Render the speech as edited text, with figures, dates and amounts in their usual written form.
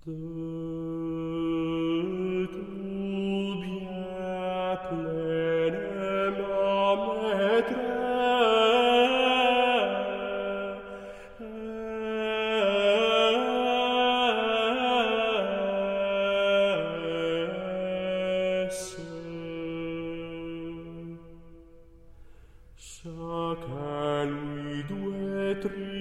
De tout bien pleinement maîtresse. Chacun lui doit être